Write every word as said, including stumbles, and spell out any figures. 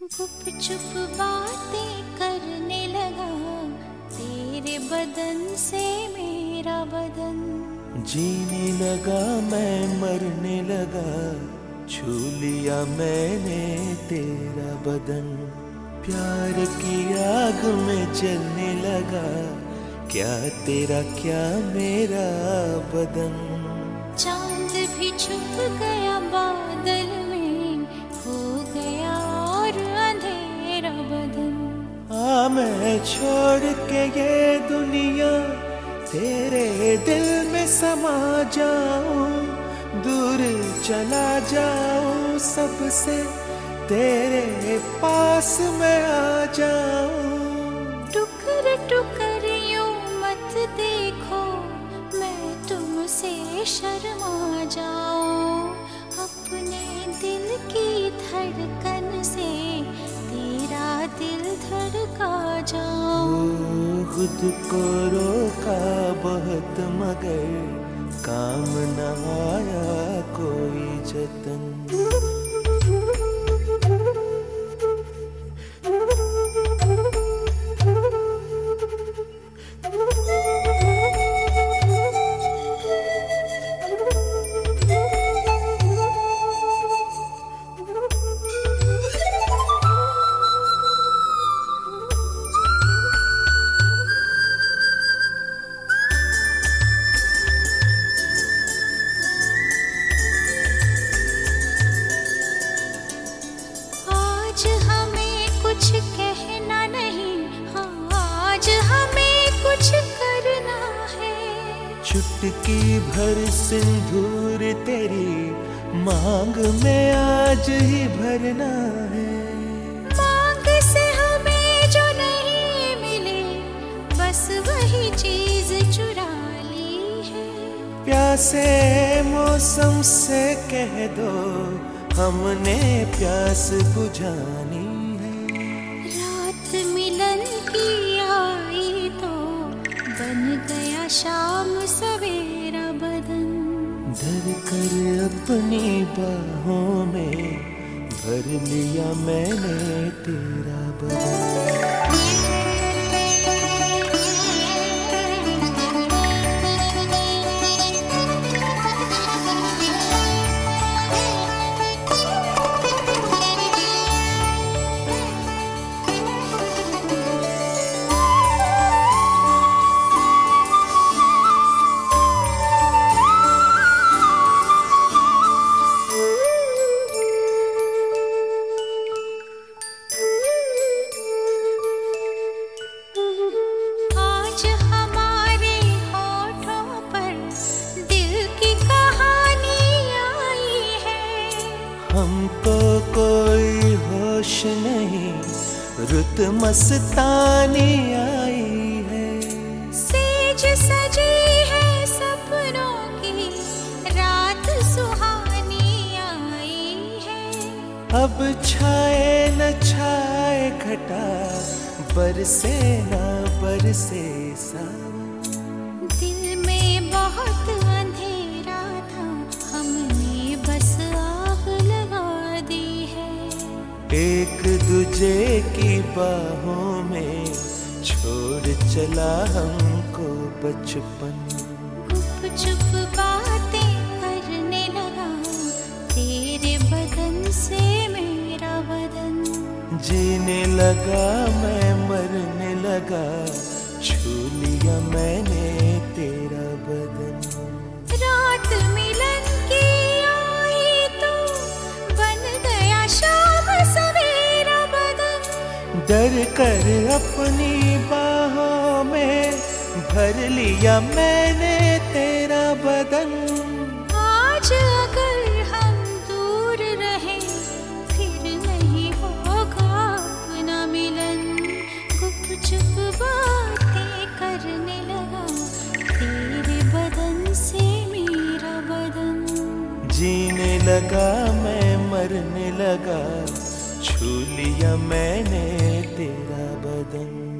गुप चुप बातें करने लगा, तेरे बदन से मेरा बदन। जीने लगा मैं मरने लगा, छू लिया मैंने तेरा बदन। प्यार की आग में जलने लगा, क्या तेरा क्या मेरा बदन। चांद भी छुप गया बादल में, हो गया और अंधेरा बदन। आ मैं छोड़ के ये दुनिया, तेरे दिल में समा जाऊं, दूर चला जाऊं सबसे, तेरे पास मैं आ जाऊं। टुकर टुकर यूं मत देखो, मैं तुमसे शर्मा जाऊं। अपने दिल की धड़कन से तेरा दिल धड़का जाऊं। खुद को रोका बहुत मगर काम न आया कोई जतन। आज हमें कुछ कहना नहीं, हाँ आज हमें कुछ करना है। चुटकी भर सिंदूर तेरी मांग में आज ही भरना है। मांग से हमें जो नहीं मिले, बस वही चीज चुरा ली है। प्यासे मौसम से कह दो, हमने प्यास बुझानी है। रात मिलन की आई तो बन गया शाम सवेरा बदन। धर कर अपनी बाहों में भर लिया मैंने तेरा बदन। हमको कोई होश नहीं, रुत मस्तानी आई है। सेज सजी है सपनों की, रात सुहानी आई है। अब छाए न छाए घटा, बरसे न बरसे सावन। दिल में बहुत अंधेरा था, हमने बस आग लगा दी है। एक दूजे की बाहों में छोड़ चला हमको बचपन। गुप चुप बातें करने लगा, तेरे बदन से मेरा बदन। जीने लगा मैं मरने लगा, छू लिया मैंने तेरा बदन। रात मिलन की आई तो बन गया शाम सवेरा बदन। डर कर अपनी बाहों में भर लिया मैंने तेरा बदन। आज अगर हम दूर रहे, फिर नहीं होगा अपना मिलन। गुप चुप बातें करने लगा, तेरे बदन से मेरा बदन। जीने लगा मैं मरने लगा, छू लिया मैंने तेरा बदन।